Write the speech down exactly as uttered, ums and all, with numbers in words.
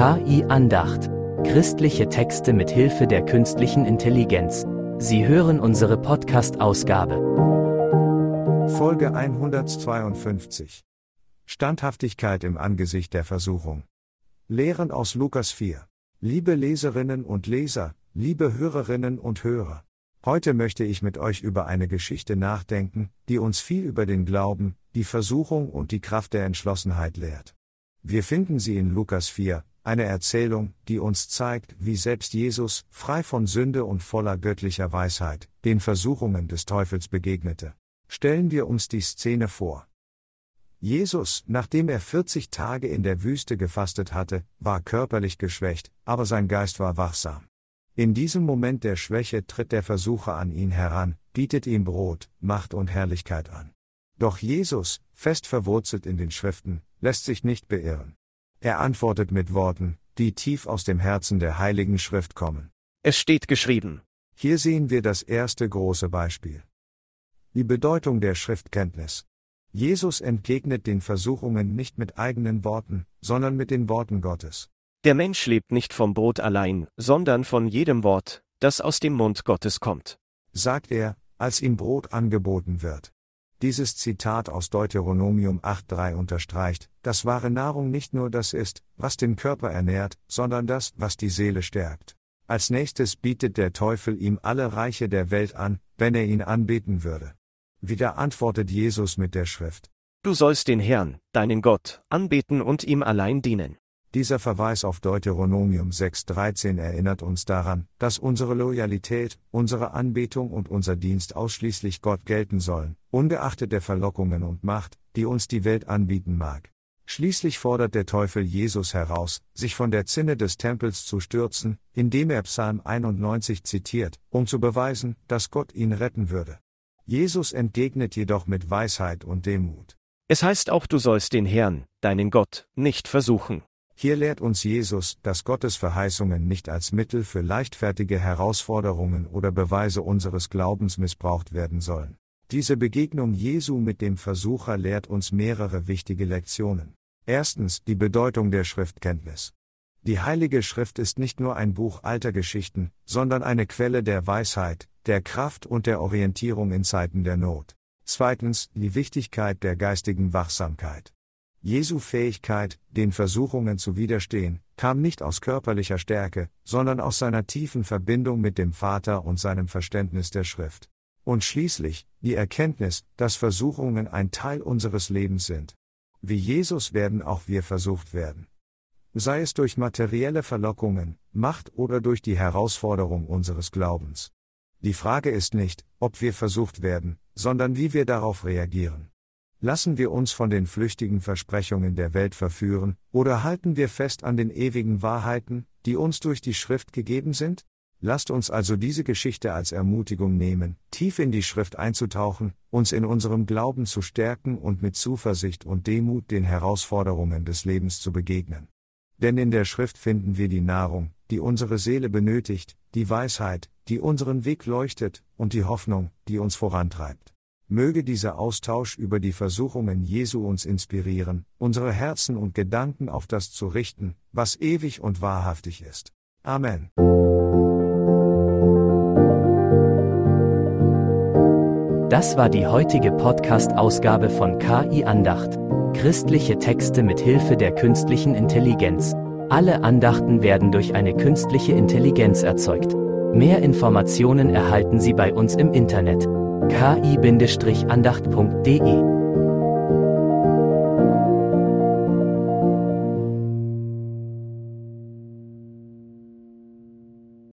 K I-Andacht. Christliche Texte mit Hilfe der künstlichen Intelligenz. Sie hören unsere Podcast-Ausgabe. Folge hundertzweiundfünfzig. Standhaftigkeit im Angesicht der Versuchung. Lehren aus Lukas vier. Liebe Leserinnen und Leser, liebe Hörerinnen und Hörer. Heute möchte ich mit euch über eine Geschichte nachdenken, die uns viel über den Glauben, die Versuchung und die Kraft der Entschlossenheit lehrt. Wir finden sie in Lukas vier, eine Erzählung, die uns zeigt, wie selbst Jesus, frei von Sünde und voller göttlicher Weisheit, den Versuchungen des Teufels begegnete. Stellen wir uns die Szene vor. Jesus, nachdem er vierzig Tage in der Wüste gefastet hatte, war körperlich geschwächt, aber sein Geist war wachsam. In diesem Moment der Schwäche tritt der Versucher an ihn heran, bietet ihm Brot, Macht und Herrlichkeit an. Doch Jesus, fest verwurzelt in den Schriften, lässt sich nicht beirren. Er antwortet mit Worten, die tief aus dem Herzen der Heiligen Schrift kommen. Es steht geschrieben. Hier sehen wir das erste große Beispiel. Die Bedeutung der Schriftkenntnis. Jesus entgegnet den Versuchungen nicht mit eigenen Worten, sondern mit den Worten Gottes. Der Mensch lebt nicht vom Brot allein, sondern von jedem Wort, das aus dem Mund Gottes kommt, sagt er, als ihm Brot angeboten wird. Dieses Zitat aus Deuteronomium acht Komma drei unterstreicht, dass wahre Nahrung nicht nur das ist, was den Körper ernährt, sondern das, was die Seele stärkt. Als nächstes bietet der Teufel ihm alle Reiche der Welt an, wenn er ihn anbeten würde. Wieder antwortet Jesus mit der Schrift. Du sollst den Herrn, deinen Gott, anbeten und ihm allein dienen. Dieser Verweis auf Deuteronomium sechs Komma dreizehn erinnert uns daran, dass unsere Loyalität, unsere Anbetung und unser Dienst ausschließlich Gott gelten sollen, ungeachtet der Verlockungen und Macht, die uns die Welt anbieten mag. Schließlich fordert der Teufel Jesus heraus, sich von der Zinne des Tempels zu stürzen, indem er Psalm einundneunzig zitiert, um zu beweisen, dass Gott ihn retten würde. Jesus entgegnet jedoch mit Weisheit und Demut. Es heißt auch, du sollst den Herrn, deinen Gott, nicht versuchen. Hier lehrt uns Jesus, dass Gottes Verheißungen nicht als Mittel für leichtfertige Herausforderungen oder Beweise unseres Glaubens missbraucht werden sollen. Diese Begegnung Jesu mit dem Versucher lehrt uns mehrere wichtige Lektionen. Erstens, die Bedeutung der Schriftkenntnis. Die Heilige Schrift ist nicht nur ein Buch alter Geschichten, sondern eine Quelle der Weisheit, der Kraft und der Orientierung in Zeiten der Not. Zweitens, die Wichtigkeit der geistigen Wachsamkeit. Jesu Fähigkeit, den Versuchungen zu widerstehen, kam nicht aus körperlicher Stärke, sondern aus seiner tiefen Verbindung mit dem Vater und seinem Verständnis der Schrift. Und schließlich, die Erkenntnis, dass Versuchungen ein Teil unseres Lebens sind. Wie Jesus werden auch wir versucht werden. Sei es durch materielle Verlockungen, Macht oder durch die Herausforderung unseres Glaubens. Die Frage ist nicht, ob wir versucht werden, sondern wie wir darauf reagieren. Lassen wir uns von den flüchtigen Versprechungen der Welt verführen, oder halten wir fest an den ewigen Wahrheiten, die uns durch die Schrift gegeben sind? Lasst uns also diese Geschichte als Ermutigung nehmen, tief in die Schrift einzutauchen, uns in unserem Glauben zu stärken und mit Zuversicht und Demut den Herausforderungen des Lebens zu begegnen. Denn in der Schrift finden wir die Nahrung, die unsere Seele benötigt, die Weisheit, die unseren Weg leuchtet, und die Hoffnung, die uns vorantreibt. Möge dieser Austausch über die Versuchungen Jesu uns inspirieren, unsere Herzen und Gedanken auf das zu richten, was ewig und wahrhaftig ist. Amen. Das war die heutige Podcast-Ausgabe von K I-Andacht. Christliche Texte mit Hilfe der künstlichen Intelligenz. Alle Andachten werden durch eine künstliche Intelligenz erzeugt. Mehr Informationen erhalten Sie bei uns im Internet. k i Bindestrich andacht punkt de